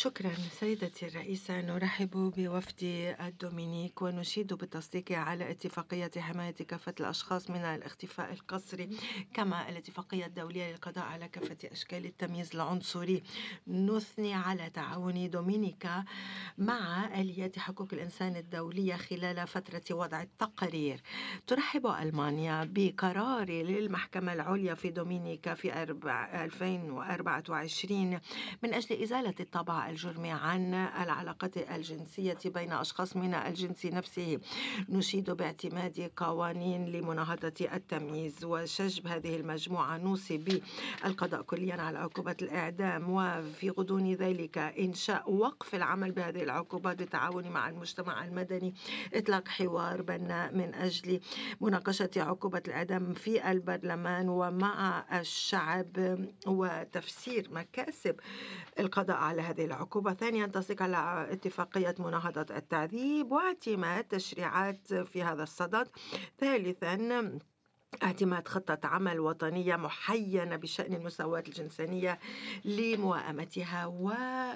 شكرا سيدتي الرئيسة. نرحب بوفد الدومينيك ونشيد بالتصديق على اتفاقية حماية كافة الأشخاص من الاختفاء القسري، كما الاتفاقية الدولية للقضاء على كافة أشكال التمييز العنصري. نثني على تعاون دومينيكا مع آليات حقوق الإنسان الدولية خلال فترة وضع التقرير. ترحب ألمانيا بقرار للمحكمة العليا في دومينيكا في 2024 من أجل إزالة الطابع الجرمي عن العلاقات الجنسية بين أشخاص من الجنس نفسه. نشيد باعتماد قوانين لمناهضة التمييز وشجب هذه المجموعة. نوصي بالقضاء كليا على عقوبة الإعدام، وفي غضون ذلك إنشاء وقف العمل بهذه العقوبات بالتعاون مع المجتمع المدني، إطلاق حوار بناء من أجل مناقشة عقوبة الإعدام في البرلمان ومع الشعب، وتفسير مكاسب القضاء على هذه العقوبة. ثانيا، تصديق على اتفاقية مناهضة التعذيب واعتماد تشريعات في هذا الصدد. ثالثا، اعتماد خطة عمل وطنية محينة بشأن المساواة الجنسية لموائمتها.